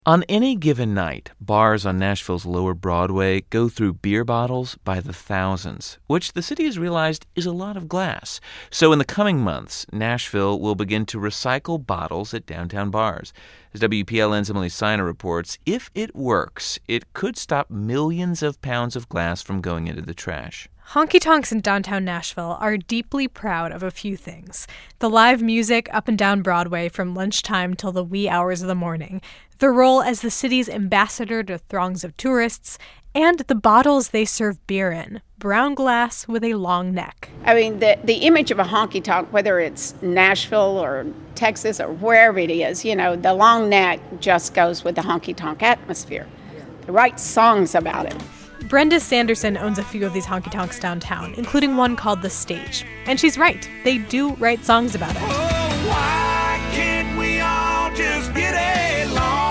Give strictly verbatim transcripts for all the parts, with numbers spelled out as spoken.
On any given night, bars on Nashville's Lower Broadway go through beer bottles by the thousands, which the city has realized is a lot of glass. So in the coming months, Nashville will begin to recycle bottles at downtown bars. As W P L N's Emily Siner reports, if it works, it could stop millions of pounds of glass from going into the trash. Honky-tonks in downtown Nashville are deeply proud of a few things. The live music up and down Broadway from lunchtime till the wee hours of the morning, their role as the city's ambassador to throngs of tourists, and the bottles they serve beer in, brown glass with a long neck. I mean, the, the image of a honky-tonk, whether it's Nashville or Texas or wherever it is, you know, the long neck just goes with the honky-tonk atmosphere. They write songs about it. Brenda Sanderson owns a few of these honky-tonks downtown, including one called The Stage. And she's right. They do write songs about it. Oh, why can't we all just get a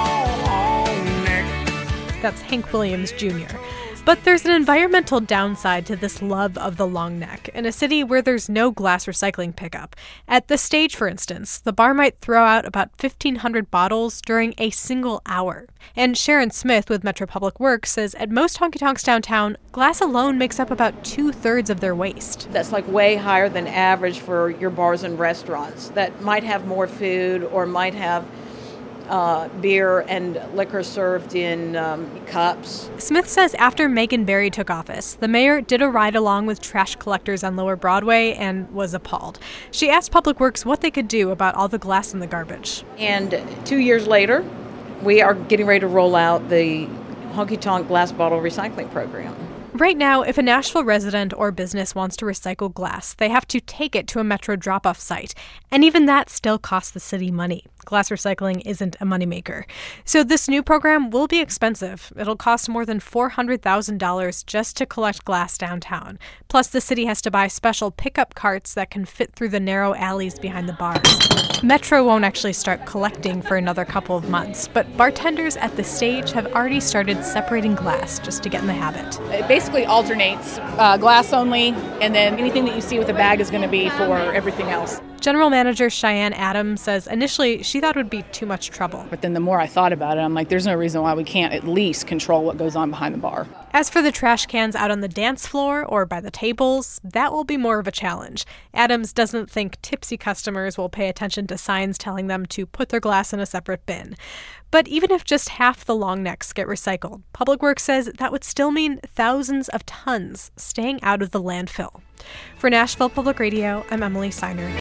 long neck? That's Hank Williams Junior But there's an environmental downside to this love of the long neck in a city where there's no glass recycling pickup. At The Stage, for instance, the bar might throw out about fifteen hundred bottles during a single hour. And Sharon Smith with Metro Public Works says at most honky-tonks downtown, glass alone makes up about two-thirds of their waste. That's like way higher than average for your bars and restaurants that might have more food or might have Uh, beer and liquor served in um, cups. Smith says after Megan Barry took office, the mayor did a ride-along with trash collectors on Lower Broadway and was appalled. She asked Public Works what they could do about all the glass in the garbage. And two years later, we are getting ready to roll out the honky-tonk glass bottle recycling program. Right now, if a Nashville resident or business wants to recycle glass, they have to take it to a Metro drop-off site. And even that still costs the city money. Glass recycling isn't a moneymaker. So this new program will be expensive. It'll cost more than four hundred thousand dollars just to collect glass downtown. Plus, the city has to buy special pickup carts that can fit through the narrow alleys behind the bars. Metro won't actually start collecting for another couple of months, but bartenders at The Stage have already started separating glass just to get in the habit. It basically alternates uh, glass only, and then anything that you see with a bag is going to be for everything else. General Manager Cheyenne Adams says initially she thought it would be too much trouble. But then the more I thought about it, I'm like, there's no reason why we can't at least control what goes on behind the bar. As for the trash cans out on the dance floor or by the tables, that will be more of a challenge. Adams doesn't think tipsy customers will pay attention to signs telling them to put their glass in a separate bin. But even if just half the long necks get recycled, Public Works says that would still mean thousands of tons staying out of the landfill. For Nashville Public Radio, I'm Emily Siner.